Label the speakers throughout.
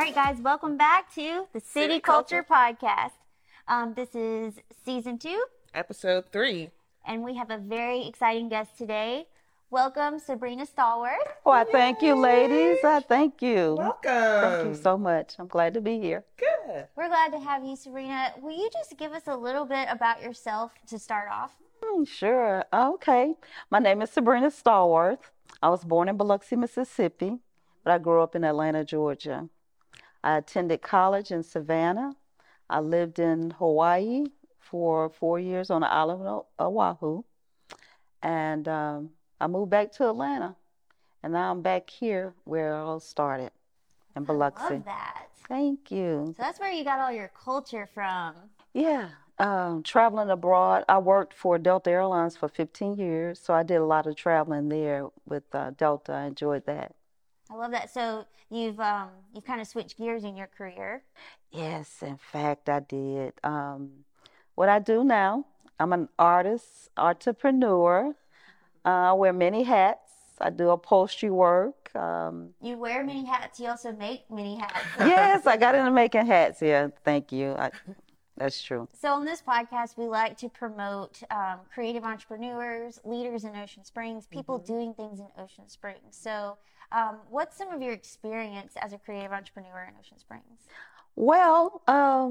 Speaker 1: right, guys, welcome back to the City Culture Podcast. This is season 2,
Speaker 2: episode 3,
Speaker 1: and we have a very exciting guest today. Welcome, Sabrina Stallworth.
Speaker 3: Well, thank you, ladies. Thank you.
Speaker 2: Welcome.
Speaker 3: Thank you so much. I'm glad to be here.
Speaker 2: Good.
Speaker 1: We're glad to have you, Sabrina. Will you just give us a little bit about yourself to start off?
Speaker 3: Sure. Okay. My name is Sabrina Stallworth. I was born in Biloxi, Mississippi, but I grew up in Atlanta, Georgia. I attended college in Savannah. I lived in Hawaii for 4 years on the island of Oahu. And I moved back to Atlanta. And now I'm back here where it all started, in Biloxi.
Speaker 1: I love that.
Speaker 3: Thank you.
Speaker 1: So that's where you got all your culture from.
Speaker 3: Yeah. Traveling abroad. I worked for Delta Airlines for 15 years, so I did a lot of traveling there with Delta. I enjoyed that.
Speaker 1: I love that. So you've kind of switched gears in your career.
Speaker 3: Yes, in fact, I did. What I do now, I'm an artist, entrepreneur. I wear many hats. I do upholstery work.
Speaker 1: You wear many hats. You also make many hats.
Speaker 3: Yes, I got into making hats. Yeah, thank you. That's true.
Speaker 1: So on this podcast, we like to promote creative entrepreneurs, leaders in Ocean Springs, people doing things in Ocean Springs. So what's some of your experience as a creative entrepreneur in Ocean Springs?
Speaker 3: Well,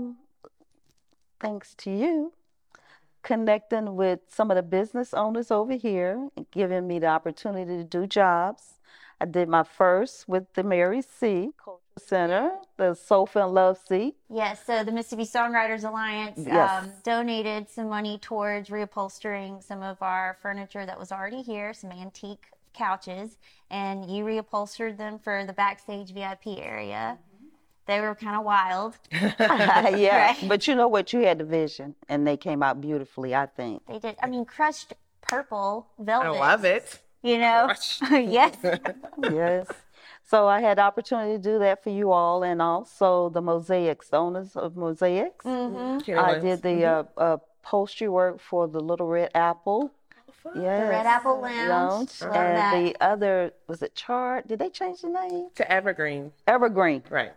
Speaker 3: thanks to you, connecting with some of the business owners over here and giving me the opportunity to do jobs. I did my first with the Mary C. Cultural Center, the Sofa and Love Seat.
Speaker 1: Yes, so the Mississippi Songwriters Alliance donated some money towards reupholstering some of our furniture that was already here, some antique couches, and you reupholstered them for the backstage VIP area. They were kind of wild.
Speaker 3: Yeah,
Speaker 1: right?
Speaker 3: But you know what? You had the vision, and they came out beautifully, I think.
Speaker 1: They did. I mean, crushed purple velvet.
Speaker 2: I love it.
Speaker 1: You know? Yes.
Speaker 3: Yes. So I had the opportunity to do that for you all, and also the Mosaics, the owners of Mosaics. I did the upholstery work for the Little Red Apple.
Speaker 1: Yes. The Red Apple Lounge.
Speaker 3: And the other, was it Chard? Did they change the name?
Speaker 2: To Evergreen.
Speaker 3: Evergreen.
Speaker 2: Right.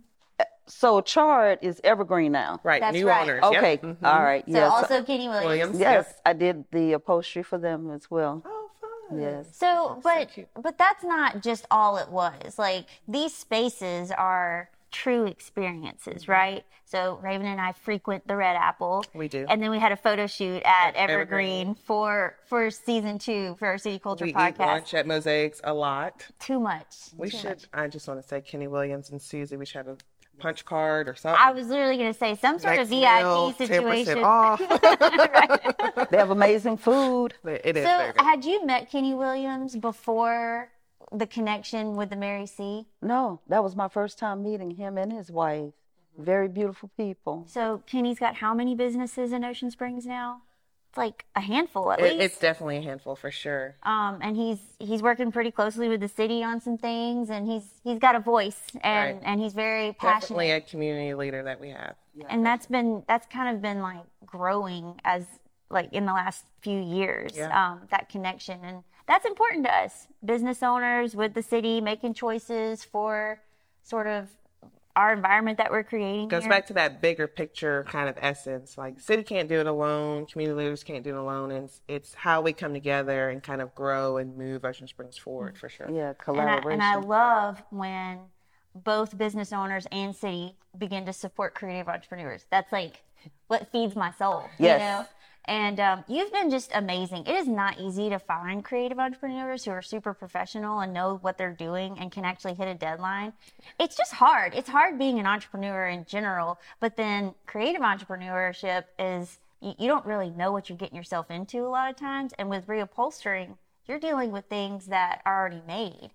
Speaker 3: So Chard is Evergreen now.
Speaker 2: Right.
Speaker 1: That's
Speaker 2: New
Speaker 1: right.
Speaker 2: owners.
Speaker 3: Okay.
Speaker 2: Yep.
Speaker 3: All right.
Speaker 1: So also Kenny Williams.
Speaker 3: Yes, I did the upholstery for them as well.
Speaker 2: Oh, fun.
Speaker 3: Yes.
Speaker 1: So, but that's not just all it was. Like, these spaces are true experiences, right? So Raven and I frequent the Red Apple.
Speaker 2: We do.
Speaker 1: And then we had a photo shoot at Evergreen for season 2 for our City Culture
Speaker 2: We
Speaker 1: podcast.
Speaker 2: eat lunch at Mosaics a lot.
Speaker 1: Too much.
Speaker 2: We should. I just want to say Kenny Williams and Susie, we should have a punch card or something.
Speaker 1: I was literally going to say some sort
Speaker 2: Next
Speaker 1: of VIP
Speaker 2: meal,
Speaker 1: situation.
Speaker 2: 10% off.
Speaker 3: They have amazing food.
Speaker 2: It is
Speaker 1: So
Speaker 2: very good.
Speaker 1: had you met Kenny Williams before the connection with the Mary C?
Speaker 3: No, that was my first time meeting him and his wife. Very beautiful people.
Speaker 1: So Kenny's got how many businesses in Ocean Springs now? It's like a handful at least.
Speaker 2: It's definitely a handful for sure.
Speaker 1: And he's working pretty closely with the city on some things, and he's got a voice, and he's very passionate.
Speaker 2: Definitely a community leader that we have.
Speaker 1: And that's kind of been like growing as like in the last few years, that connection. And that's important to us, business owners with the city, making choices for sort of our environment that we're creating.
Speaker 2: Goes back to that bigger picture kind of essence. Like, city can't do it alone, community leaders can't do it alone, and it's how we come together and kind of grow and move Ocean Springs forward for sure.
Speaker 3: Yeah, collaboration.
Speaker 1: And I love when both business owners and city begin to support creative entrepreneurs. That's like what feeds my soul.
Speaker 3: Yes.
Speaker 1: You know? And you've been just amazing. It is not easy to find creative entrepreneurs who are super professional and know what they're doing and can actually hit a deadline. It's just hard. It's hard being an entrepreneur in general, but then creative entrepreneurship is, you don't really know what you're getting yourself into a lot of times. And with reupholstering, you're dealing with things that are already made.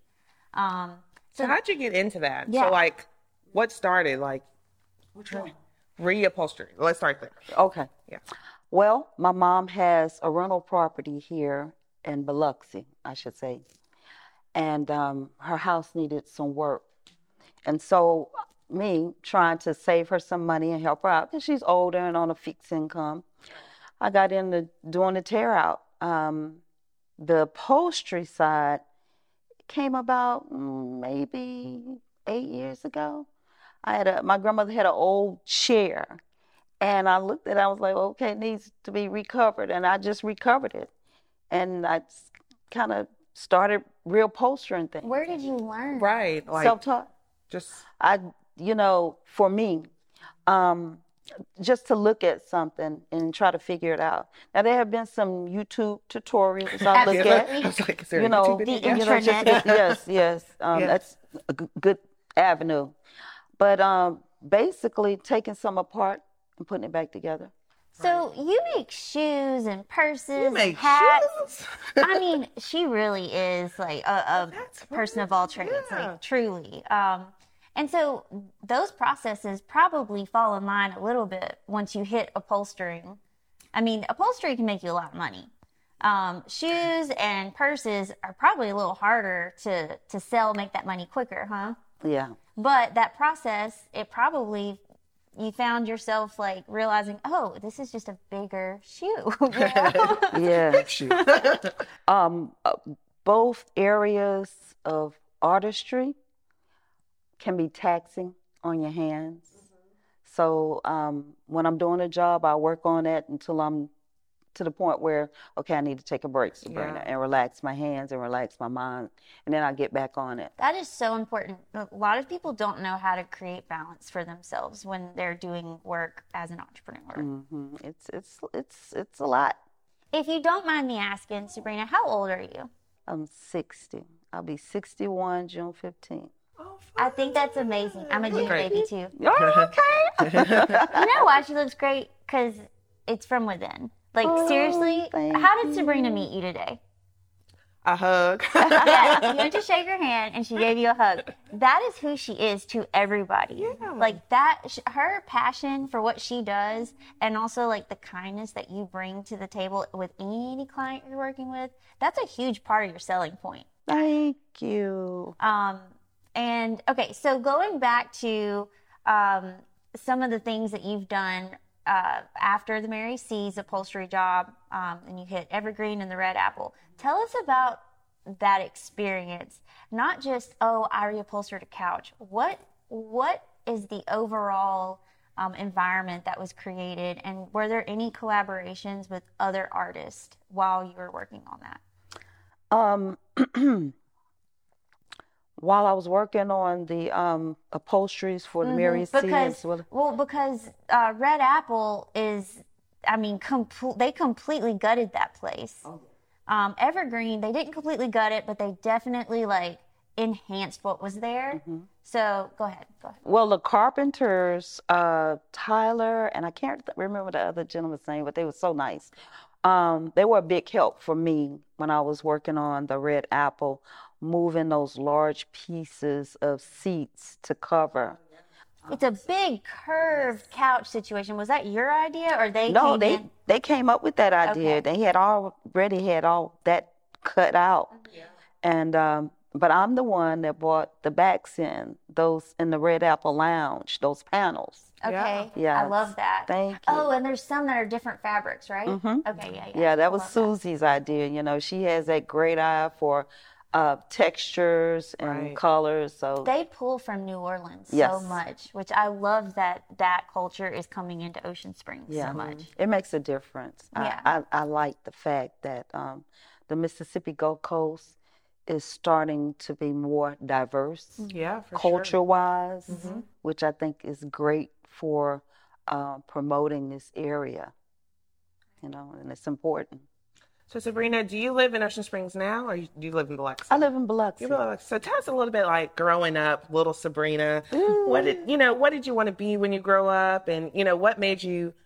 Speaker 2: So how'd you get into that?
Speaker 1: Yeah.
Speaker 2: So, like, what started? Like, reupholstery. Let's start there.
Speaker 3: Okay.
Speaker 2: Yeah.
Speaker 3: Well, my mom has a rental property here in Biloxi, I should say. And her house needed some work. And so me trying to save her some money and help her out, because she's older and on a fixed income, I got into doing the tear out. The upholstery side came about maybe 8 years ago. My grandmother had an old chair, and I looked at it, I was like, okay, it needs to be recovered, and I just recovered it. And I kind of started real postering things.
Speaker 1: Where did you learn?
Speaker 2: Right. Like
Speaker 3: Self-taught.
Speaker 2: just
Speaker 3: For me, just to look at something and try to figure it out. Now, there have been some YouTube tutorials I look at.
Speaker 2: I was like, is there a
Speaker 3: You know,
Speaker 2: YouTube video?
Speaker 1: the intranet.
Speaker 3: Yes.
Speaker 2: Yes.
Speaker 3: That's a good avenue. But basically taking some apart and putting it back together.
Speaker 1: So you make shoes and purses
Speaker 2: You
Speaker 1: and
Speaker 2: make
Speaker 1: hats.
Speaker 2: shoes?
Speaker 1: I mean, she really is like a
Speaker 2: That's
Speaker 1: person of all trades,
Speaker 2: yeah.
Speaker 1: like truly. And so those processes probably fall in line a little bit once you hit upholstering. I mean, upholstery can make you a lot of money. Shoes and purses are probably a little harder to sell, make that money quicker, huh?
Speaker 3: Yeah.
Speaker 1: But that process, you found yourself like realizing, oh, this is just a bigger shoe. You know?
Speaker 3: Yeah.
Speaker 2: Shoot.
Speaker 3: Both areas of artistry can be taxing on your hands. So when I'm doing a job, I work on it until I'm to the point where, okay, I need to take a break, Sabrina, and relax my hands and relax my mind, and then I get back on it.
Speaker 1: That is so important. A lot of people don't know how to create balance for themselves when they're doing work as an entrepreneur.
Speaker 3: It's a lot.
Speaker 1: If you don't mind me asking, Sabrina, how old are you?
Speaker 3: I'm 60. I'll be 61 June 15th.
Speaker 2: Oh,
Speaker 1: I think that's amazing. I'm a June
Speaker 2: Great.
Speaker 1: baby too.
Speaker 3: Oh, okay.
Speaker 1: You know why she looks great? Because it's from within. Like, seriously,
Speaker 3: thank
Speaker 1: how did Sabrina meet you today?
Speaker 2: A hug.
Speaker 1: Yeah, you went to shake her hand and she gave you a hug. That is who she is to everybody.
Speaker 2: Yeah.
Speaker 1: Like that, her passion for what she does, and also like the kindness that you bring to the table with any client you're working with. That's a huge part of your selling point.
Speaker 3: Thank you.
Speaker 1: And okay, so going back to some of the things that you've done after the Mary C's upholstery job, and you hit Evergreen and the Red Apple. Tell us about that experience. Not just, oh, I reupholstered a couch. What is the overall environment that was created, and were there any collaborations with other artists while you were working on that?
Speaker 3: While I was working on the upholsteries for the Mary C. as well.
Speaker 1: Because Red Apple is, I mean, they completely gutted that place.
Speaker 3: Oh.
Speaker 1: Evergreen, they didn't completely gut it, but they definitely like enhanced what was there. So go ahead.
Speaker 3: Well, the carpenters, Tyler, and I can't remember the other gentleman's name, but they were so nice. They were a big help for me when I was working on the Red Apple, moving those large pieces of seats to cover.
Speaker 1: It's a big curved couch situation. Was that your idea, or they?
Speaker 3: No,
Speaker 1: came in?
Speaker 3: they came up with that idea.
Speaker 1: Okay.
Speaker 3: They had already had all that cut out, and but I'm the one that brought the backs in, those in the Red Apple Lounge, those panels.
Speaker 1: Okay.
Speaker 3: Yeah.
Speaker 1: I love that.
Speaker 3: Thank you.
Speaker 1: Oh, and there's some that are different fabrics, right? Okay, yeah.
Speaker 3: Yeah, that
Speaker 1: I
Speaker 3: was
Speaker 1: love
Speaker 3: Susie's idea. You know, she has that great eye for textures and
Speaker 2: Right.
Speaker 3: colors. So
Speaker 1: They pull from New Orleans so
Speaker 3: Yes.
Speaker 1: much, which I love that culture is coming into Ocean Springs
Speaker 3: yeah,
Speaker 1: so much.
Speaker 3: it makes a difference.
Speaker 1: Yeah.
Speaker 3: I like the fact that the Mississippi Gulf Coast is starting to be more diverse
Speaker 2: Yeah, for sure.
Speaker 3: culture-wise, which I think is great for promoting this area. You know, and it's important.
Speaker 2: So Sabrina, do you live in Ocean Springs now, or do you live in Biloxi?
Speaker 3: I live in Biloxi.
Speaker 2: You live in Biloxi. So tell us a little bit, like growing up, little Sabrina. What did you want to be when you grow up, and what made you,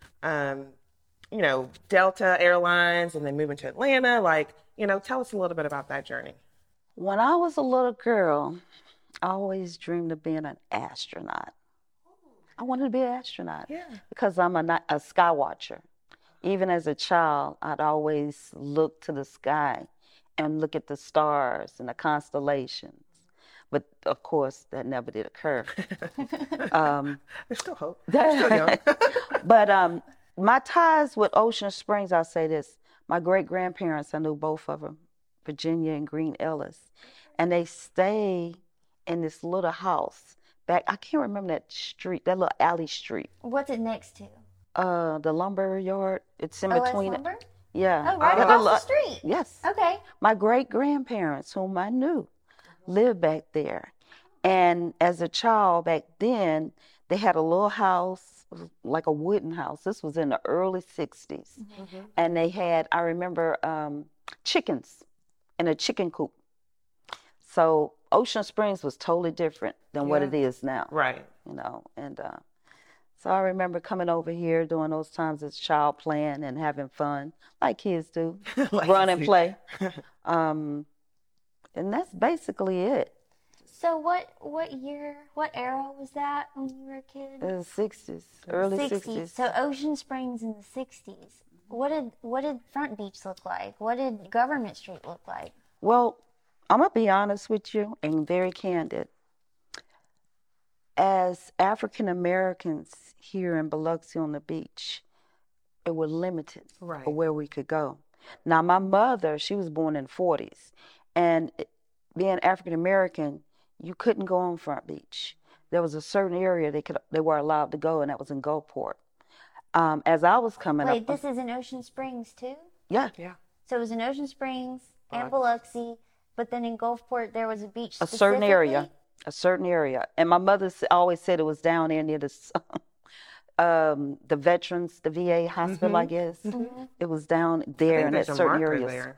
Speaker 2: Delta Airlines, and then moving to Atlanta? Like, tell us a little bit about that journey.
Speaker 3: When I was a little girl, I always dreamed of being an astronaut. I wanted to be an astronaut because I'm a sky watcher. Even as a child, I'd always look to the sky and look at the stars and the constellations. But of course, that never did occur.
Speaker 2: There's still hope. You're still young.
Speaker 3: But my ties with Ocean Springs, I'll say this. My great-grandparents, I knew both of them, Virginia and Green Ellis. And they stay in this little house back. I can't remember that street, that little alley street.
Speaker 1: What's it next to?
Speaker 3: The lumber yard. It's in
Speaker 1: OS
Speaker 3: between.
Speaker 1: Lumber?
Speaker 3: Yeah.
Speaker 1: Oh, right
Speaker 3: Yeah,
Speaker 1: across the street.
Speaker 3: Yes.
Speaker 1: Okay.
Speaker 3: My great grandparents, whom I knew, lived back there. And as a child back then, they had a little house, like a wooden house. This was in the early 60s. And they had, I remember, chickens in a chicken coop. So Ocean Springs was totally different than what it is now.
Speaker 2: Right.
Speaker 3: You know, and so I remember coming over here during those times as a child, playing and having fun, like kids do, run and play. And that's basically it.
Speaker 1: So what year, what era was that when you were a kid?
Speaker 3: The 60s, early 60s.
Speaker 1: So Ocean Springs in the 60s. What did Front Beach look like? What did Government Street look like?
Speaker 3: Well, I'm going to be honest with you and very candid. As African Americans here in Biloxi on the beach, it was limited for where we could go. Now, my mother, she was born in the 40s, and being African American, you couldn't go on Front Beach. There was a certain area they were allowed to go, and that was in Gulfport. As I was coming up.
Speaker 1: Wait, this is in Ocean Springs too?
Speaker 3: Yeah.
Speaker 1: So it was in Ocean Springs and Biloxi, but then in Gulfport there was a beach.
Speaker 3: A certain area. And my mother always said it was down there near the veterans, the VA hospital, I guess. It was down there in that certain areas.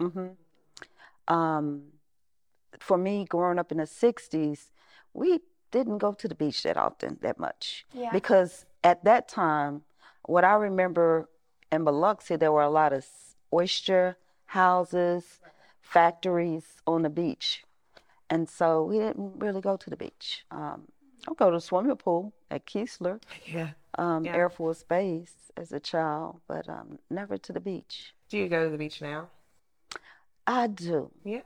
Speaker 3: For me, growing up in the 60s, we didn't go to the beach that much.
Speaker 1: Yeah.
Speaker 3: Because at that time, what I remember in Biloxi, there were a lot of oyster houses, factories on the beach. And so we didn't really go to the beach. I'll go to the swimming pool at Keesler, Air Force Base as a child, but never to the beach.
Speaker 2: Do you go to the beach now?
Speaker 3: I do.
Speaker 2: Yeah.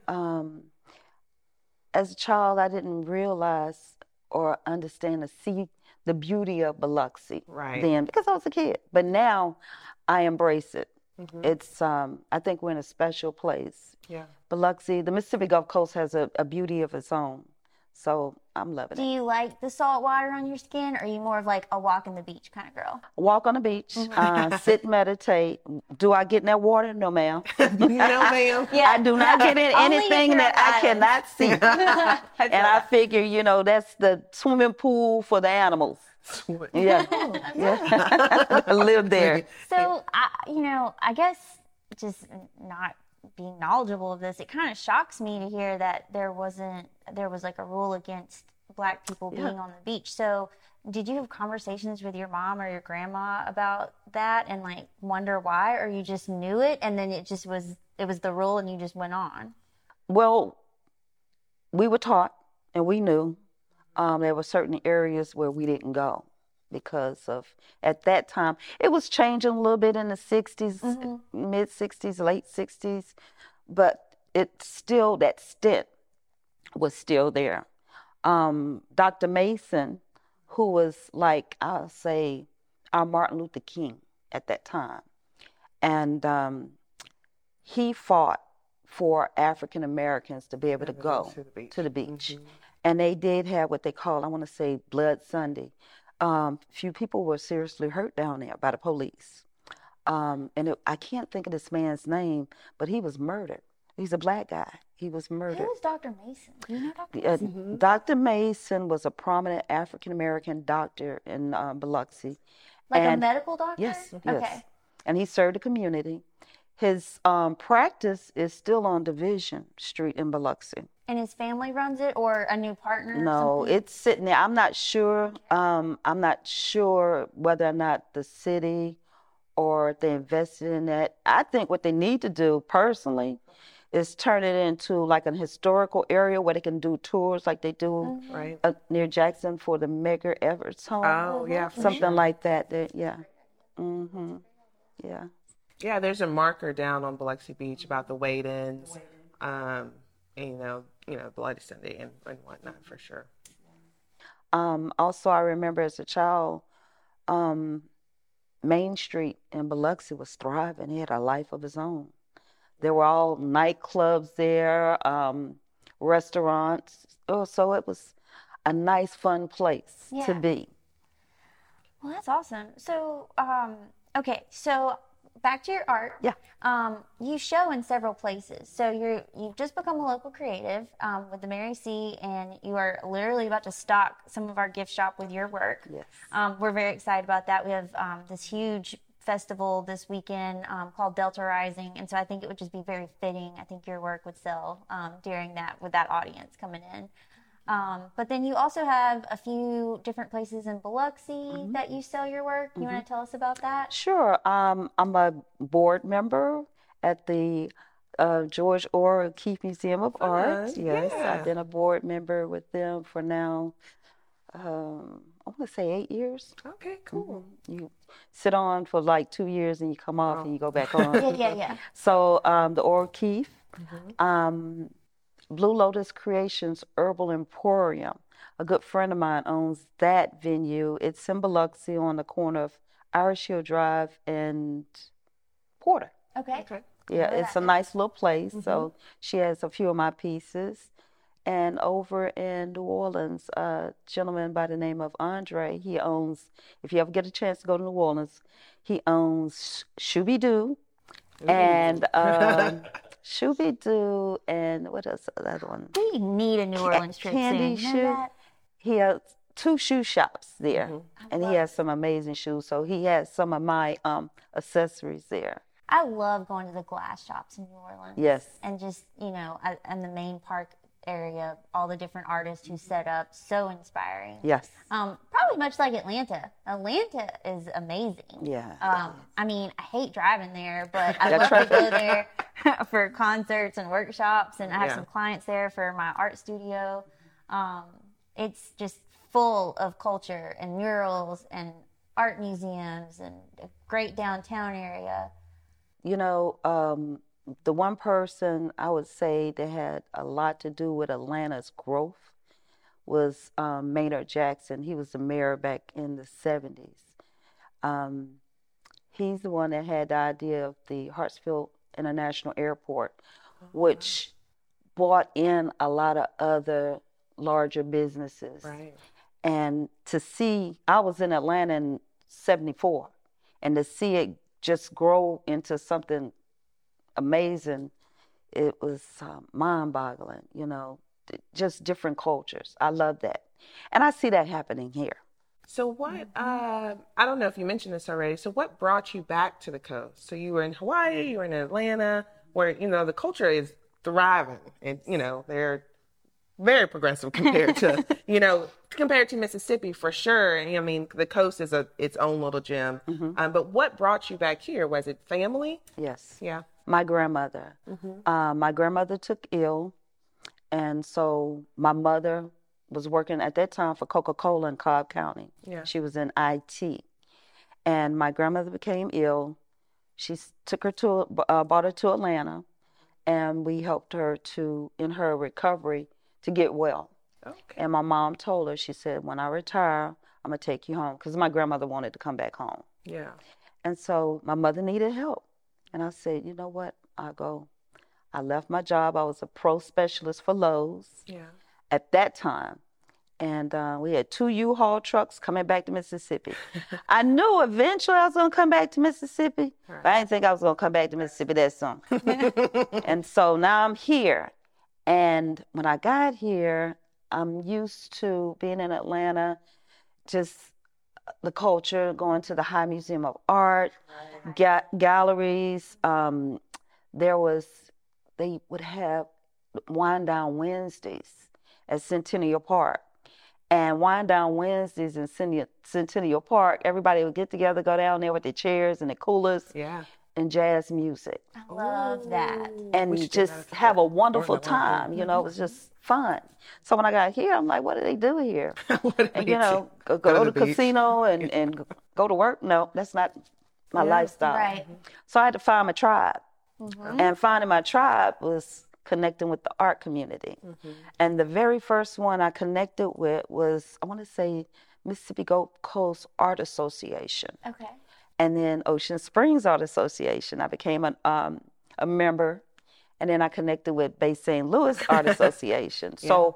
Speaker 3: As a child, I didn't realize or understand or see the beauty of Biloxi then because I was a kid. But now I embrace it. It's I think we're in a special place.
Speaker 2: Yeah.
Speaker 3: Biloxi, the Mississippi Gulf Coast has a beauty of its own. So I'm loving it.
Speaker 1: Do you like the salt water on your skin, or are you more of like a walk on the beach kind of girl?
Speaker 3: Walk on the beach, sit, meditate. Do I get in that water? No, ma'am.
Speaker 2: No, ma'am.
Speaker 1: Yeah.
Speaker 3: I do not get in
Speaker 1: Only if
Speaker 3: anything
Speaker 1: you're
Speaker 3: that
Speaker 1: on
Speaker 3: I cannot see. And I figure, that's the swimming pool for the animals. Yeah. I live there.
Speaker 1: So, I guess just not being knowledgeable of this, it kind of shocks me to hear that there was like a rule against Black people being on the beach. So did you have conversations with your mom or your grandma about that and like wonder why, or you just knew it and then it was the rule and you just went on?
Speaker 3: Well, we were taught and we knew there were certain areas where we didn't go because of, at that time, it was changing a little bit in the 60s, mid 60s, late 60s, but it's still, that stint was still there. Dr. Mason, who was like, I'll say, our Martin Luther King at that time, and he fought for African Americans to be able to go to the beach. And they did have what they call, I want to say, Blood Sunday. Few people were seriously hurt down there by the police. I can't think of this man's name, but he was murdered. He's a Black guy. He was murdered.
Speaker 1: Who was Dr. Mason? Do you know Dr. Mason?
Speaker 3: Dr. Mason was a prominent African-American doctor in Biloxi.
Speaker 1: Like a medical doctor?
Speaker 3: Yes.
Speaker 1: Okay.
Speaker 3: And he served the community. His practice is still on Division Street in Biloxi.
Speaker 1: And his family runs it, or a new partner?
Speaker 3: No, it's sitting there. I'm not sure. I'm not sure whether or not the city or if they invested in that. I think what they need to do personally is turn it into like an historical area where they can do tours like they do near Jackson for the Medgar Evers home.
Speaker 2: Oh, yeah.
Speaker 3: Something like that. Yeah. Yeah.
Speaker 2: Yeah, there's a marker down on Biloxi Beach about the wade-ins, and, Bloody Sunday and whatnot, for sure.
Speaker 3: Also, I remember as a child, Main Street in Biloxi was thriving. It had a life of its own. There were all nightclubs there, restaurants. Oh, so it was, a nice, fun place
Speaker 1: Yeah.
Speaker 3: to be.
Speaker 1: Well, that's awesome. So, okay, so back to your art.
Speaker 3: Yeah.
Speaker 1: You show in several places. So you've just become a local creative with the Mary C, and you are literally about to stock some of our gift shop with your work.
Speaker 3: Yes.
Speaker 1: We're very excited about that. We have this huge festival this weekend called Delta Rising, and so I think it would just be very fitting. I think your work would sell during that with that audience coming in. But then you also have a few different places in Biloxi that you sell your work. You want to tell us about that?
Speaker 3: Sure. I'm a board member at the George Orr O'Keeffe Museum of Art. Yes,
Speaker 2: yeah.
Speaker 3: I've been a board member with them for now, I want to say 8 years.
Speaker 2: Okay, cool.
Speaker 3: You sit on for like 2 years and you come off and you go back on.
Speaker 1: Yeah.
Speaker 3: So the Orr O'Keeffe, Blue Lotus Creations Herbal Emporium. A good friend of mine owns that venue. It's in Biloxi on the corner of Irish Hill Drive and Porter.
Speaker 1: Okay.
Speaker 3: Yeah, it's a nice little place. So she has a few of my pieces. And over in New Orleans, a gentleman by the name of Andre, he owns, if you ever get a chance to go to New Orleans, he owns Shooby Doo and Shooby Doo and what else? The other one?
Speaker 1: We need a New Orleans trip
Speaker 3: Candy
Speaker 1: soon.
Speaker 3: Shoe.
Speaker 1: Remember that?
Speaker 3: He has 2 shoe shops there, and he has some amazing shoes. So he has some of my accessories there.
Speaker 1: I love going to the glass shops in New Orleans.
Speaker 3: Yes.
Speaker 1: And just, in the main park area, all the different artists who set up, so inspiring.
Speaker 3: Yes.
Speaker 1: Probably much like Atlanta. Atlanta is amazing.
Speaker 3: Yeah.
Speaker 1: I mean, I hate driving there, but I love to go there for concerts and workshops, and I have some clients there for my art studio. It's just full of culture and murals and art museums and a great downtown area.
Speaker 3: You know, the one person I would say that had a lot to do with Atlanta's growth was Maynard Jackson. He was the mayor back in the 70s. He's the one that had the idea of the Hartsfield International Airport, which brought in a lot of other larger businesses.
Speaker 2: Right.
Speaker 3: And to see, I was in Atlanta in 74, and to see it just grow into something amazing, it was mind-boggling, just different cultures. I love that. And I see that happening here.
Speaker 2: So what, I don't know if you mentioned this already, so what brought you back to the coast? So you were in Hawaii, you were in Atlanta, where, the culture is thriving, and, they're very progressive compared to, compared to Mississippi for sure. And I mean, the coast is its own little gem. But what brought you back here? Was it family?
Speaker 3: Yes.
Speaker 2: Yeah.
Speaker 3: My grandmother. My grandmother took ill, and so my mother was working at that time for Coca-Cola in Cobb County.
Speaker 2: Yeah.
Speaker 3: She was in IT, and my grandmother became ill. She took her brought her to Atlanta, and we helped her in her recovery to get well.
Speaker 2: Okay.
Speaker 3: And my mom told her, she said, when I retire, I'm going to take you home, because my grandmother wanted to come back home.
Speaker 2: Yeah.
Speaker 3: And so my mother needed help. And I said, you know what? I'll go. I left my job. I was a pro specialist for Lowe's at that time. And we had 2 U-Haul trucks coming back to Mississippi. I knew eventually I was going to come back to Mississippi, but I didn't think I was going to come back to Mississippi that soon. And so now I'm here. And when I got here, I'm used to being in Atlanta, just the culture, going to the High Museum of Art, galleries. They would have Wind Down Wednesdays at Centennial Park. And Wind Down Wednesdays in Centennial Park, everybody would get together, go down there with their chairs and their coolers.
Speaker 2: Yeah.
Speaker 3: And jazz music.
Speaker 1: I love that.
Speaker 3: And just have a wonderful time. It was just fun. So when I got here, I'm like, what do they do here? And, go to the casino and go to work? No, that's not my lifestyle.
Speaker 1: Right.
Speaker 3: So I had to find my tribe. And finding my tribe was connecting with the art community. And the very first one I connected with was, I want to say, Mississippi Gulf Coast Art Association.
Speaker 1: Okay.
Speaker 3: And then Ocean Springs Art Association. I became a member. And then I connected with Bay St. Louis Art Association. So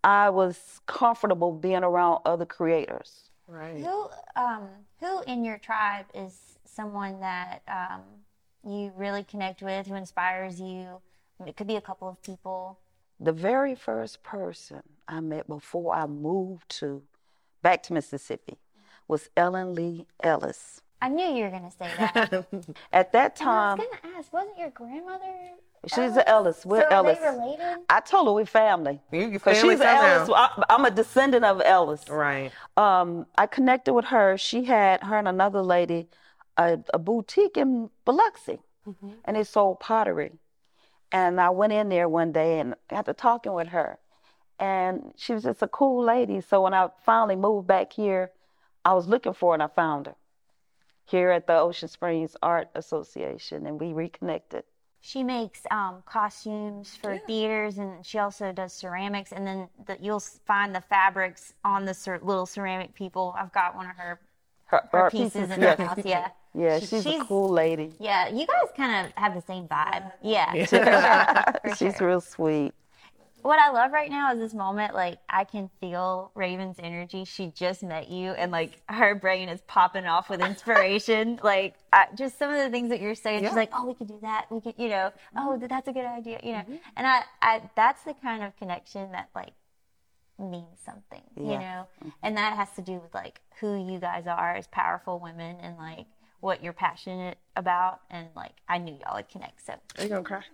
Speaker 3: I was comfortable being around other creators.
Speaker 2: Right.
Speaker 1: Who in your tribe is someone that you really connect with, who inspires you? It could be a couple of people.
Speaker 3: The very first person I met before I moved back to Mississippi was Ellen Lee Ellis.
Speaker 1: I knew you were going to say that.
Speaker 3: At that
Speaker 1: And I
Speaker 3: time,
Speaker 1: was going to ask, wasn't your grandmother
Speaker 3: she's an Ellis. We're
Speaker 1: so are
Speaker 3: Ellis.
Speaker 1: they related?
Speaker 3: I told her we're family.
Speaker 2: You
Speaker 3: Because
Speaker 2: family
Speaker 3: she's an Ellis.
Speaker 2: somehow.
Speaker 3: I'm a descendant of Ellis.
Speaker 2: Right.
Speaker 3: I connected with her. She had her and another lady a boutique in Biloxi, and they sold pottery. And I went in there one day and got to talking with her, and she was just a cool lady. So when I finally moved back here, I was looking for her and I found her here at the Ocean Springs Art Association, and we reconnected.
Speaker 1: She makes costumes for theaters, and she also does ceramics. And then you'll find the fabrics on the little ceramic people. I've got one of her
Speaker 3: Her
Speaker 1: pieces in
Speaker 3: yes.
Speaker 1: the house. Yeah.
Speaker 3: Yeah, she's a cool lady.
Speaker 1: Yeah, you guys kind of have the same vibe. Yeah. For sure, for
Speaker 3: She's
Speaker 1: sure.
Speaker 3: real sweet.
Speaker 1: What I love right now is this moment, like, I can feel Raven's energy. She just met you, and, like, her brain is popping off with inspiration. Like, just some of the things that you're saying, she's like, oh, we could do that. We could, oh, that's a good idea, And I that's the kind of connection that, like, means something, you know? And that has to do with, like, who you guys are as powerful women and, like, what you're passionate about, and like I knew y'all would connect. So
Speaker 2: Are you gonna cry?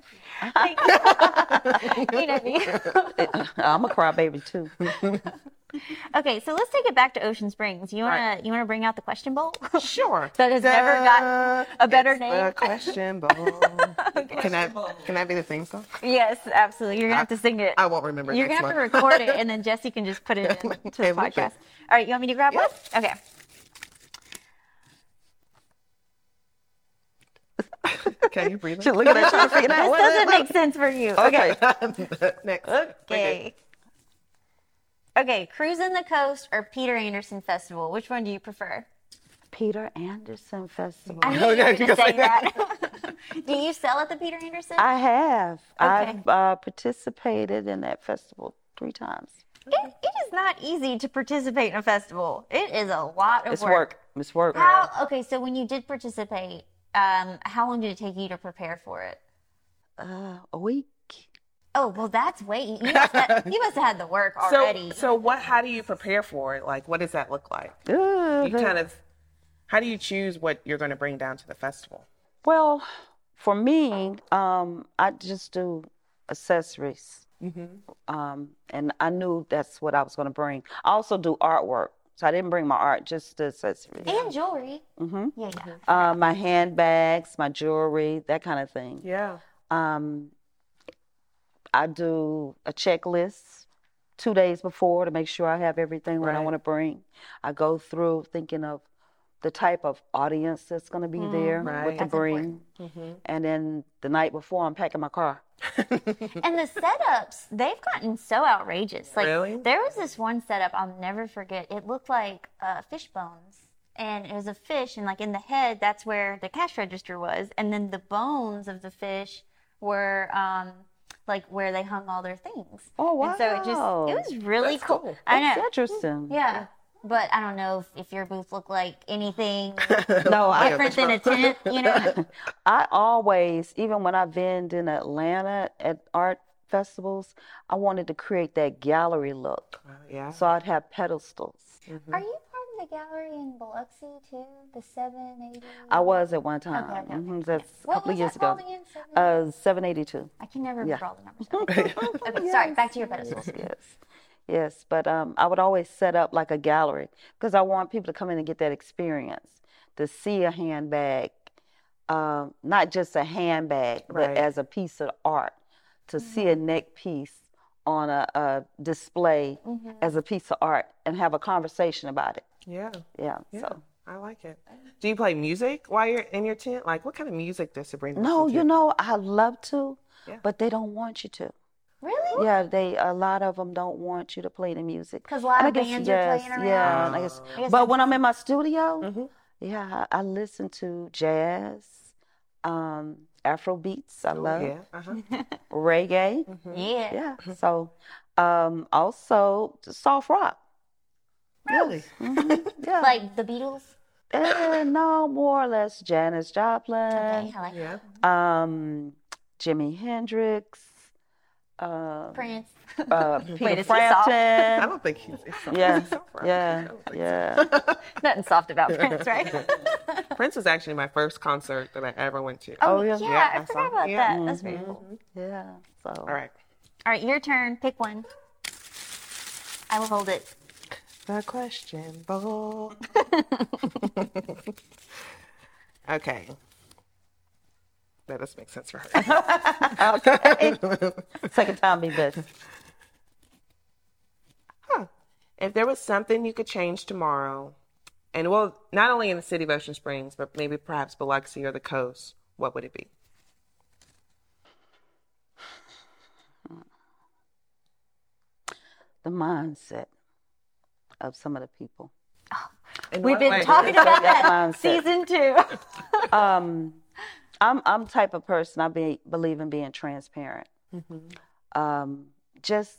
Speaker 1: you know me.
Speaker 3: I'm a crybaby too.
Speaker 1: Okay, so let's take it back to Ocean Springs. You wanna bring out the question bowl?
Speaker 2: Sure.
Speaker 1: That has never gotten a better
Speaker 2: It's
Speaker 1: name.
Speaker 2: The question bowl. Can that be the theme song?
Speaker 1: Yes, absolutely. You're gonna have to sing it.
Speaker 2: I won't remember.
Speaker 1: You're
Speaker 2: next
Speaker 1: gonna have
Speaker 2: month.
Speaker 1: to record it, and then Jesse can just put it into the
Speaker 2: Hey, look
Speaker 1: podcast.
Speaker 2: it.
Speaker 1: All right, you want me to grab one? Okay.
Speaker 2: Can you breathe?
Speaker 3: She looking at trying to figure
Speaker 1: This
Speaker 3: out
Speaker 1: doesn't make sense for you. Okay.
Speaker 2: Next.
Speaker 1: Okay. Okay, Cruising the Coast or Peter Anderson Festival? Which one do you prefer?
Speaker 3: Peter Anderson Festival.
Speaker 1: I knew you were going to say that. Do you sell at the Peter Anderson?
Speaker 3: I have.
Speaker 1: Okay.
Speaker 3: I've participated in that festival 3 times.
Speaker 1: It is not easy to participate in a festival. It is a lot of
Speaker 3: It's work. It's work.
Speaker 1: Okay, so when you did participate, how long did it take you to prepare for it?
Speaker 3: A week.
Speaker 1: Oh, well, that's you must have had the work already.
Speaker 2: So how do you prepare for it? Like, what does that look like? How do you choose what you're going to bring down to the festival?
Speaker 3: Well, for me, I just do accessories. And I knew that's what I was going to bring. I also do artwork. So I didn't bring my art, just the accessories.
Speaker 1: And jewelry. Mm-hmm. Yeah.
Speaker 3: My handbags, my jewelry, that kind of thing.
Speaker 2: Yeah.
Speaker 3: I do a checklist 2 days before to make sure I have everything that I want to bring. I go through thinking of the type of audience that's going to be there, what to
Speaker 1: That's
Speaker 3: bring. And then the night before, I'm packing my car.
Speaker 1: And the setups, they've gotten so outrageous. Like,
Speaker 2: Really?
Speaker 1: there was this one setup I'll never forget. It looked like fish bones. And it was a fish, and like in the head, that's where the cash register was. And then the bones of the fish were like where they hung all their things.
Speaker 3: Oh, wow.
Speaker 1: And so it was really
Speaker 2: That's
Speaker 1: cool.
Speaker 2: cool.
Speaker 1: I know.
Speaker 3: That's interesting.
Speaker 1: Yeah. But I don't know if your booth looked like anything
Speaker 3: No,
Speaker 1: different than a tent, you know?
Speaker 3: I always, even when I've been in Atlanta at art festivals, I wanted to create that gallery look.
Speaker 2: Yeah.
Speaker 3: So I'd have pedestals.
Speaker 1: Are you part of the gallery in Biloxi too? The 780?
Speaker 3: I was at one time.
Speaker 1: Okay.
Speaker 3: That's a
Speaker 1: What
Speaker 3: couple
Speaker 1: was
Speaker 3: of years
Speaker 1: that called
Speaker 3: ago.
Speaker 1: again?
Speaker 3: 782.
Speaker 1: I can never remember all the numbers. Okay, sorry, back to your pedestals.
Speaker 3: Yes, but I would always set up like a gallery because I want people to come in and get that experience, to see a handbag, not just a handbag, but as a piece of art, to see a neck piece on a display as a piece of art and have a conversation about it.
Speaker 2: Yeah.
Speaker 3: Yeah.
Speaker 2: Yeah.
Speaker 3: So.
Speaker 2: I like it. Do you play music while you're in your tent? Like, what kind of music does Sabrina
Speaker 3: No,
Speaker 2: listen to?
Speaker 3: you know, I love to, but they don't want you to.
Speaker 1: Really?
Speaker 3: Yeah, a lot of them don't want you to play the music.
Speaker 1: Because live bands are playing around.
Speaker 3: Yeah, and I guess, but when I'm in my studio, I listen to jazz, Afro beats. I love
Speaker 2: Yeah.
Speaker 3: reggae.
Speaker 1: Yeah.
Speaker 3: Yeah, so Also, soft rock.
Speaker 2: Really?
Speaker 3: Yeah.
Speaker 1: Like the Beatles?
Speaker 3: No, more or less Janis Joplin,
Speaker 1: Okay, I like
Speaker 2: Yeah.
Speaker 3: Jimi Hendrix,
Speaker 1: Prince.
Speaker 3: Peter
Speaker 1: Wait, is he soft?
Speaker 2: I
Speaker 3: Frampton.
Speaker 2: don't think he's
Speaker 3: Yeah,
Speaker 2: soft rock. I
Speaker 3: yeah,
Speaker 2: don't think
Speaker 3: yeah.
Speaker 1: Nothing soft about Prince, right?
Speaker 2: so. Prince was actually my first concert that I ever went to.
Speaker 3: Oh, yeah.
Speaker 1: Yeah, I
Speaker 2: I
Speaker 1: forgot
Speaker 2: saw-
Speaker 1: about
Speaker 2: yeah.
Speaker 1: that. That's pretty cool.
Speaker 3: Yeah. So.
Speaker 2: All right.
Speaker 1: All right, your turn. Pick one. I will hold it.
Speaker 2: The question ball. Okay. That does make sense for her.
Speaker 3: Okay. Second time be best.
Speaker 2: If there was something you could change tomorrow, and well, not only in the city of Ocean Springs, but maybe perhaps Biloxi or the coast, what would it be?
Speaker 3: The mindset of some of the people.
Speaker 2: In
Speaker 1: We've
Speaker 2: what
Speaker 1: been
Speaker 2: way?
Speaker 1: talking about
Speaker 3: That
Speaker 1: that
Speaker 3: mindset.
Speaker 1: season 2.
Speaker 3: I'm type of person. Believe in being transparent. Just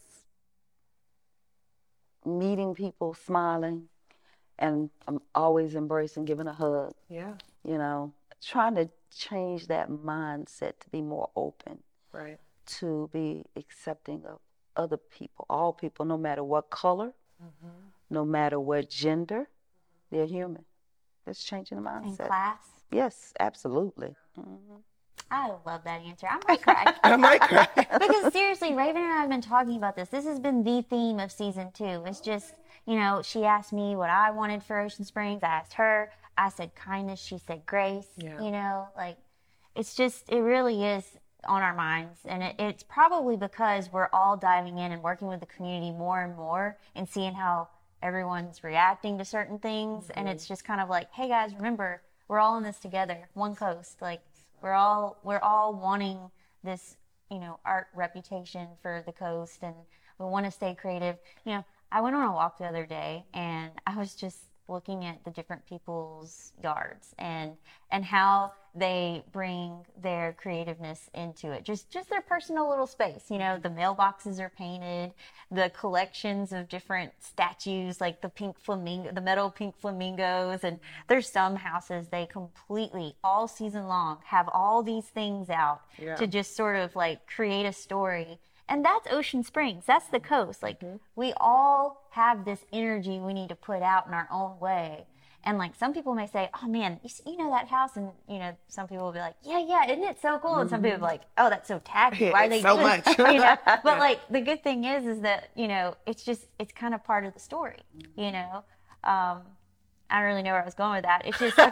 Speaker 3: meeting people, smiling, and I'm always embracing, giving a hug.
Speaker 2: Yeah,
Speaker 3: You know, trying to change that mindset to be more open,
Speaker 2: right.
Speaker 3: to be accepting of other people, all people, no matter what color, no matter what gender, they're human. That's changing the
Speaker 1: In
Speaker 3: mindset.
Speaker 1: class.
Speaker 3: Yes, absolutely.
Speaker 1: I love that answer. I might cry.
Speaker 2: I might cry.
Speaker 1: Because seriously, Raven and I have been talking about this. This has been the theme of season 2. It's just, she asked me what I wanted for Ocean Springs. I asked her. I said kindness. She said grace.
Speaker 2: Yeah.
Speaker 1: It's just, it really is on our minds. And it's probably because we're all diving in and working with the community more and more and seeing how everyone's reacting to certain things. And it's just kind of like, hey guys, remember, we're all in this together. One coast. Like, we're all wanting this, art reputation for the coast, and we want to stay creative. I went on a walk the other day, and I was just looking at the different people's yards and how they bring their creativeness into it. Just their personal little space. The mailboxes are painted, the collections of different statues, like the metal pink flamingos, and there's some houses they completely all season long have all these things out to just sort of like create a story. And that's Ocean Springs. That's the coast. Like, we all have this energy we need to put out in our own way. And, like, some people may say, oh, man, you know that house? And, some people will be like, yeah, isn't it so cool? And some people will be like, oh, that's so tacky. Why are they
Speaker 2: so
Speaker 1: doing
Speaker 2: much.
Speaker 1: But, like, the good thing is that, it's kind of part of the story, I don't really know where I was going with that. It's just,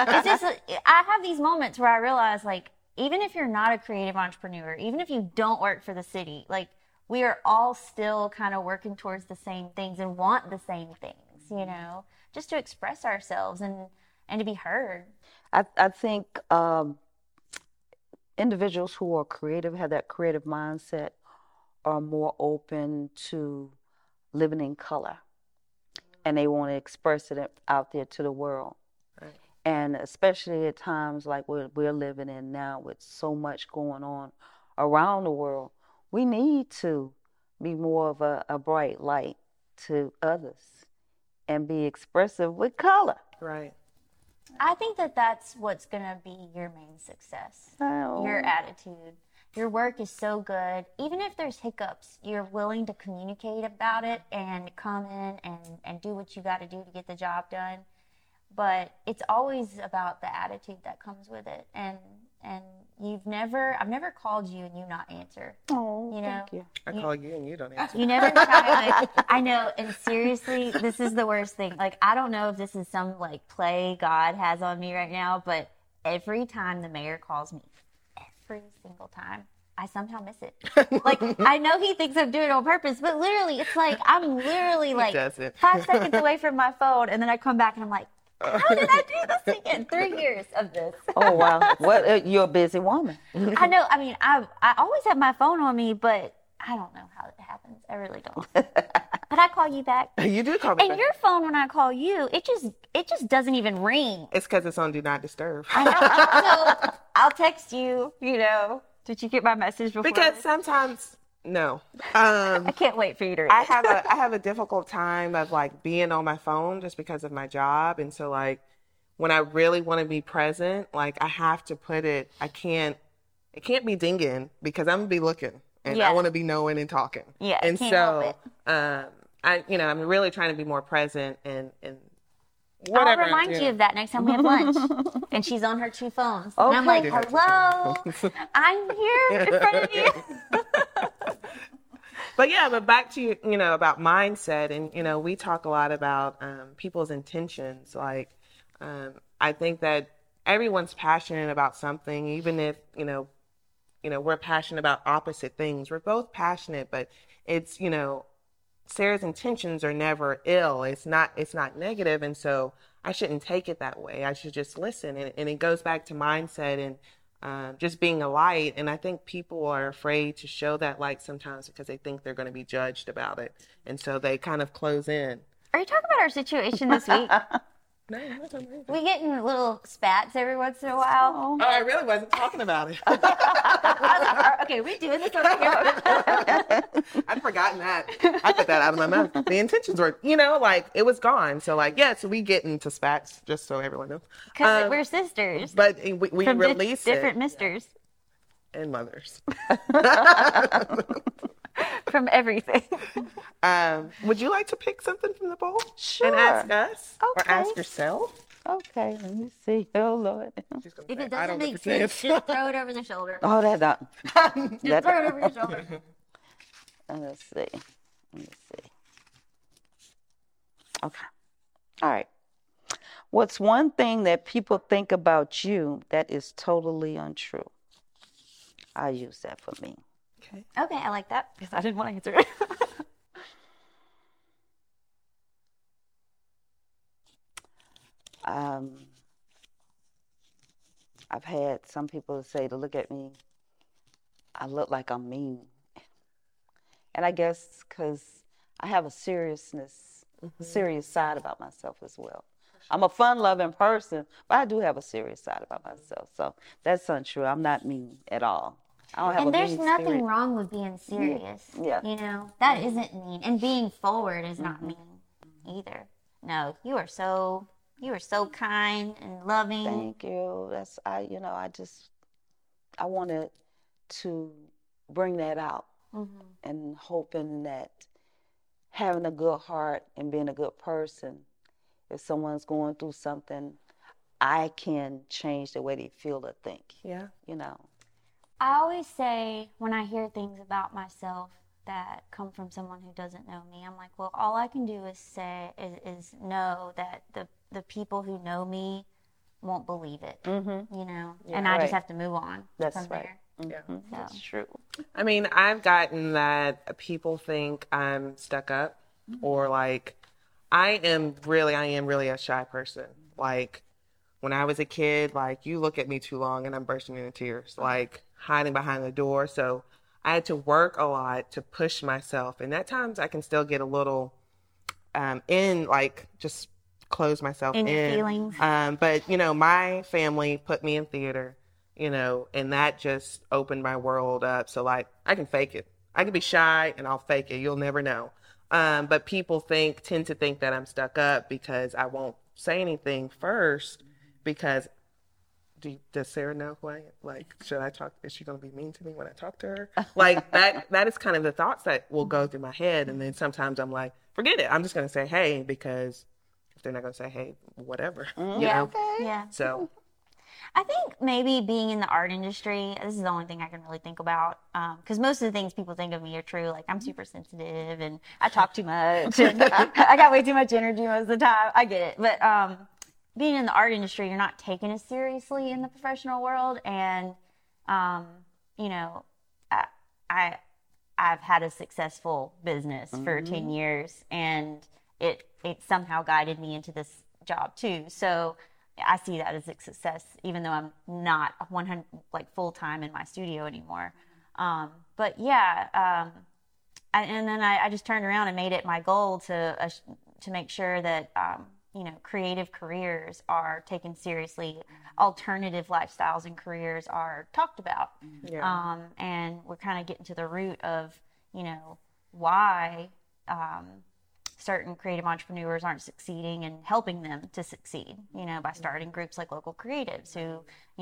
Speaker 1: I have these moments where I realize, like, even if you're not a creative entrepreneur, even if you don't work for the city, like, we are all still kind of working towards the same things and want the same things, just to express ourselves and to be heard.
Speaker 3: I think individuals who are creative, have that creative mindset, are more open to living in color, and they want to express it out there to the world. And especially at times like we're living in now, with so much going on around the world, we need to be more of a bright light to others and be expressive with color.
Speaker 2: Right.
Speaker 1: I think that's what's going to be your main success.
Speaker 3: Oh.
Speaker 1: Your attitude. Your work is so good. Even if there's hiccups, you're willing to communicate about it and come in and do what you got to do to get the job done. But it's always about the attitude that comes with it. And I've never called you and you not answer.
Speaker 3: Oh,
Speaker 1: Thank
Speaker 3: you.
Speaker 2: I call you and you don't answer.
Speaker 1: You never try. I know, and seriously, this is the worst thing. Like, I don't know if this is some like play God has on me right now, but every time the mayor calls me, every single time, I somehow miss it. Like, I know he thinks I'm doing it on purpose, but literally, it's like I'm literally like
Speaker 2: doesn't.
Speaker 1: 5 seconds away from my phone, and then I come back and I'm like, how did I do this again? 3 years of this.
Speaker 3: Oh, wow. Well, you're a busy woman.
Speaker 1: I know. I mean, I always have my phone on me, but I don't know how it happens. I really don't. But I call you back.
Speaker 2: You do call me
Speaker 1: And
Speaker 2: back.
Speaker 1: your phone, when I call you, it just doesn't even ring.
Speaker 2: It's because it's on Do Not Disturb.
Speaker 1: I know. So I'll text you, did you get my message before?
Speaker 2: Because sometimes No.
Speaker 1: I can't wait for you to read.
Speaker 2: I have a difficult time of like being on my phone just because of my job. And so like when I really want to be present, like I have to put it, it can't be dinging because I'm gonna be looking and I want to be knowing and talking.
Speaker 1: Yeah.
Speaker 2: And
Speaker 1: can't help
Speaker 2: so, I'm really trying to be more present and
Speaker 1: I'll
Speaker 2: whatever.
Speaker 1: remind you of that next time we have lunch. And she's on her 2 phones. And I'm like, hello, I'm here in front of you.
Speaker 2: But back to, about mindset. And, we talk a lot about people's intentions. Like, I think that everyone's passionate about something, even if, we're passionate about opposite things. We're both passionate, but it's, Sarah's intentions are never ill. It's not negative. And so I shouldn't take it that way. I should just listen. And it goes back to mindset and just being a light. And I think people are afraid to show that light sometimes because they think they're going to be judged about it. And so they kind of close in.
Speaker 1: Are you talking about our situation this week?
Speaker 2: No, I'm not talking about it.
Speaker 1: We getting little spats every once in a while.
Speaker 2: Oh, I really wasn't talking about it.
Speaker 1: Okay, we doing this over here.
Speaker 2: I'd forgotten that. I put that out of my mouth. The intentions were, it was gone. So so we get into spats, just so everyone knows.
Speaker 1: Because we're sisters.
Speaker 2: But we
Speaker 1: from
Speaker 2: release
Speaker 1: different
Speaker 2: it.
Speaker 1: misters.
Speaker 2: And mothers.
Speaker 1: From everything.
Speaker 2: Would you like to pick something from the bowl?
Speaker 3: Sure.
Speaker 2: And ask us?
Speaker 3: Okay.
Speaker 2: Or ask yourself?
Speaker 3: Okay, let me see. Oh, Lord.
Speaker 2: She's gonna
Speaker 1: If
Speaker 2: say,
Speaker 1: it
Speaker 2: "I
Speaker 1: doesn't
Speaker 2: don't
Speaker 1: make
Speaker 2: get to
Speaker 1: sense,
Speaker 2: say it."
Speaker 1: just throw it over the shoulder.
Speaker 3: Oh, that.
Speaker 1: Just throw it over your shoulder.
Speaker 3: Let's see. Let me see. Okay. All right. What's one thing that people think about you that is totally untrue? I use that for me.
Speaker 2: Okay.
Speaker 1: Okay, I like that because I didn't want to answer it.
Speaker 3: I've had some people say to look at me, I look like I'm mean. And I guess because I have a serious side about myself as well. I'm a fun-loving person, but I do have a serious side about myself. So that's untrue. I'm not mean at all. I don't have
Speaker 1: And
Speaker 3: a
Speaker 1: there's
Speaker 3: mean
Speaker 1: nothing
Speaker 3: spirit.
Speaker 1: wrong with being serious.
Speaker 3: Yeah.
Speaker 1: That isn't mean. And being forward is not mean either. No, you are so kind and loving.
Speaker 3: Thank you. I wanted to bring that out and hoping that having a good heart and being a good person, if someone's going through something, I can change the way they feel or think.
Speaker 2: Yeah.
Speaker 1: I always say when I hear things about myself that come from someone who doesn't know me, I'm like, well, all I can do is know that the people who know me won't believe it, and I just have to move on
Speaker 3: That's
Speaker 1: from
Speaker 3: right.
Speaker 1: there.
Speaker 2: Yeah.
Speaker 1: So.
Speaker 3: That's true.
Speaker 2: I mean, I've gotten that people think I'm stuck up or like I am really a shy person. Like when I was a kid, like you look at me too long and I'm bursting into tears, like hiding behind the door. So I had to work a lot to push myself. And at times I can still get a little just close myself in.
Speaker 1: Your feelings.
Speaker 2: But, my family put me in theater, and that just opened my world up. So, like, I can fake it. I can be shy and I'll fake it. You'll never know. But people tend to think that I'm stuck up because I won't say anything first because does Sarah know who I am? Like, should I talk? Is she going to be mean to me when I talk to her? Like, that is kind of the thoughts that will go through my head. And then sometimes I'm like, forget it. I'm just going to say, hey, because if they're not going to say, hey, whatever.
Speaker 3: Okay.
Speaker 1: Yeah.
Speaker 2: So
Speaker 1: I think maybe being in the art industry, this is the only thing I can really think about. Because most of the things people think of me are true. Like, I'm super sensitive and I talk too much. And I got way too much energy most of the time. I get it. But being in the art industry, you're not taken as seriously in the professional world. And, I've had a successful business for 10 years. And it somehow guided me into this job, too. So I see that as a success, even though I'm not 100 full-time in my studio anymore. But yeah, and then I just turned around and made it my goal to make sure that creative careers are taken seriously, alternative lifestyles and careers are talked about,
Speaker 2: yeah.
Speaker 1: And we're kind of getting to the root of why certain creative entrepreneurs aren't succeeding and helping them to succeed, by starting groups like Local Creatives who,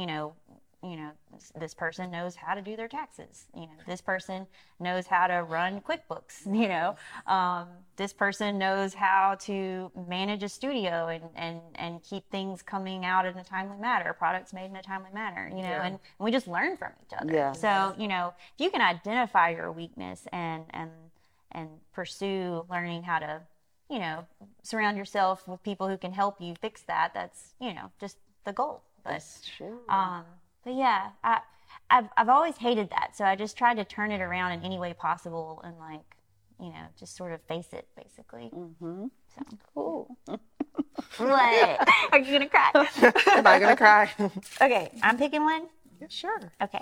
Speaker 1: this person knows how to do their taxes. This person knows how to run QuickBooks. This person knows how to manage a studio and keep things coming out in a timely manner, products made in a timely manner. And we just learn from each other.
Speaker 3: Yeah.
Speaker 1: So if you can identify your weakness and pursue learning how to, surround yourself with people who can help you fix that. That's just the goal.
Speaker 3: That's true.
Speaker 1: But yeah, I've always hated that. So I just tried to turn it around in any way possible and just sort of face it basically.
Speaker 3: Mm-hmm.
Speaker 1: So
Speaker 3: Cool.
Speaker 1: what? Are you gonna cry?
Speaker 2: Am I gonna cry?
Speaker 1: Okay, I'm picking one.
Speaker 2: Yeah, sure.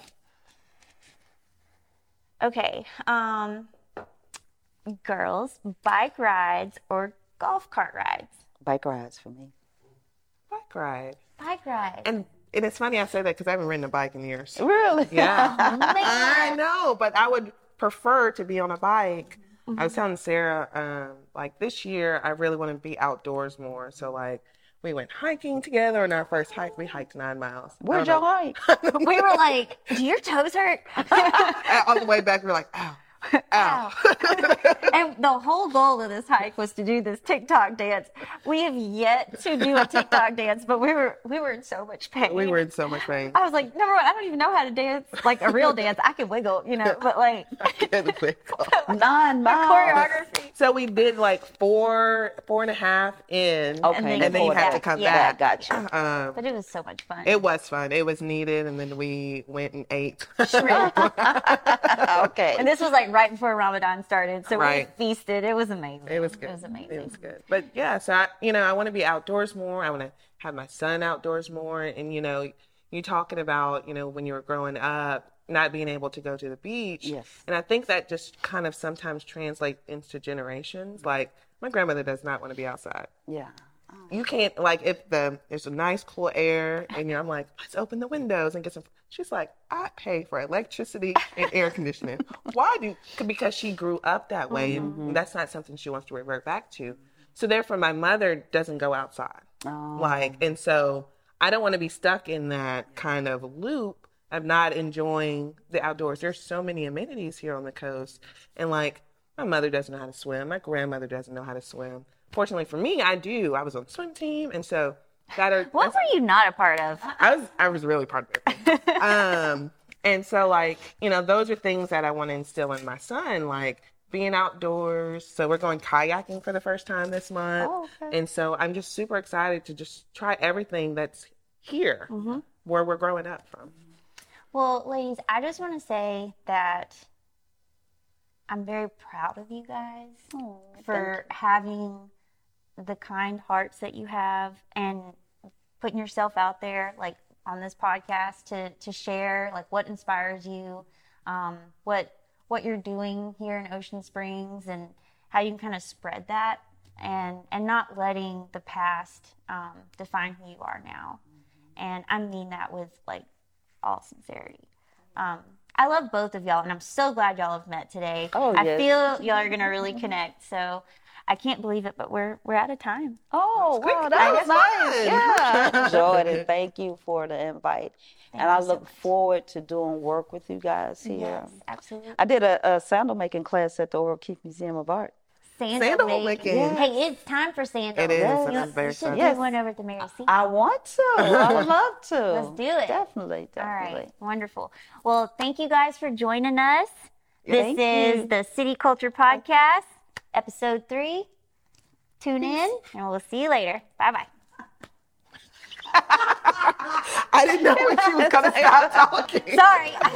Speaker 1: Okay. Girls, bike rides or golf cart rides?
Speaker 3: Bike rides for me.
Speaker 2: Bike ride.
Speaker 1: Bike ride.
Speaker 2: And it's funny I say that because I haven't ridden a bike in years.
Speaker 3: Really?
Speaker 2: Yeah.
Speaker 1: Oh my
Speaker 2: I
Speaker 1: God.
Speaker 2: know, but I would prefer to be on a bike. I was telling Sarah, this year I really want to be outdoors more. So we went hiking together. On our first hike, we hiked 9 miles.
Speaker 3: Where'd y'all hike?
Speaker 1: We were like, do your toes hurt?
Speaker 2: On the way back, we were like, ow. Ow.
Speaker 1: And the whole goal of this hike was to do this TikTok dance. We have yet to do a TikTok dance, but we were in so much pain.
Speaker 2: We were in so much pain.
Speaker 1: I was like, number one, I don't even know how to dance like a real dance. I can wiggle, but
Speaker 3: 9 miles.
Speaker 1: choreography.
Speaker 2: So we did 4.5 in.
Speaker 3: Okay.
Speaker 1: And
Speaker 2: then you have to come back.
Speaker 3: Gotcha.
Speaker 1: But it was so much fun.
Speaker 2: It was fun. It was needed. And then we went and ate.
Speaker 3: Okay.
Speaker 1: And this was right before Ramadan started, so
Speaker 2: Right.
Speaker 1: we feasted. It was amazing.
Speaker 2: It was good.
Speaker 1: It was amazing.
Speaker 2: It was good. But yeah, so I want to be outdoors more. I want to have my son outdoors more. And you talking about, when you were growing up, not being able to go to the beach.
Speaker 3: Yes.
Speaker 2: And I think that just kind of sometimes translates into generations. Like my grandmother does not want to be outside.
Speaker 3: Yeah.
Speaker 2: You can't if there's a nice cool air and I'm like, let's open the windows and get some. She's like, I pay for electricity and air conditioning. Why because she grew up that way and that's not something she wants to revert back to. So therefore my mother doesn't go outside. And so I don't want to be stuck in that kind of loop of not enjoying the outdoors. There's so many amenities here on the coast. And my mother doesn't know how to swim. My grandmother doesn't know how to swim. Fortunately for me, I do. I was on the swim team, and so
Speaker 1: what were you not a part of?
Speaker 2: I was really part of it. And so those are things that I want to instill in my son, being outdoors. So we're going kayaking for the first time this month.
Speaker 3: Oh, okay.
Speaker 2: And so I'm just super excited to just try everything that's here where we're growing up from.
Speaker 1: Well, ladies, I just want to say that I'm very proud of you guys for having the kind hearts that you have and putting yourself out there on this podcast to share what inspires you, what you're doing here in Ocean Springs and how you can kind of spread that and not letting the past define who you are now. And I mean that with all sincerity. I love both of y'all, and I'm so glad y'all have met today.
Speaker 3: Oh,
Speaker 1: I
Speaker 3: yes.
Speaker 1: feel y'all are gonna really connect. So I can't believe it, but we're out of time.
Speaker 3: Oh, wow, that was nice. Yeah, I enjoyed it. Thank you for the invite. And I
Speaker 1: you so
Speaker 3: look
Speaker 1: much.
Speaker 3: forward to doing work with you guys here.
Speaker 1: Yes, absolutely.
Speaker 3: I did a sandal making class at the Oral Keith Museum of Art.
Speaker 2: Sandal making.
Speaker 1: Yeah. Hey, it's time for sandals.
Speaker 2: It is.
Speaker 3: Yes.
Speaker 2: It is very
Speaker 1: You should
Speaker 2: fun.
Speaker 1: do
Speaker 3: Yes.
Speaker 1: one over at the Mary C.
Speaker 3: I want to. I would love to.
Speaker 1: Let's do it.
Speaker 3: Definitely.
Speaker 1: All
Speaker 3: Definitely.
Speaker 1: right, wonderful. Well, thank you guys for joining us. This
Speaker 3: Thank
Speaker 1: is
Speaker 3: you.
Speaker 1: the City Culture Podcast, episode 3. Tune in, and we'll see you later. Bye-bye.
Speaker 2: I didn't know when she was going to stop talking.
Speaker 1: Sorry. I'm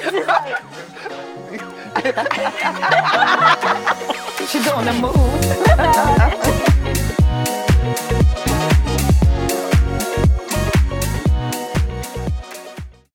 Speaker 1: just
Speaker 3: She's on the move.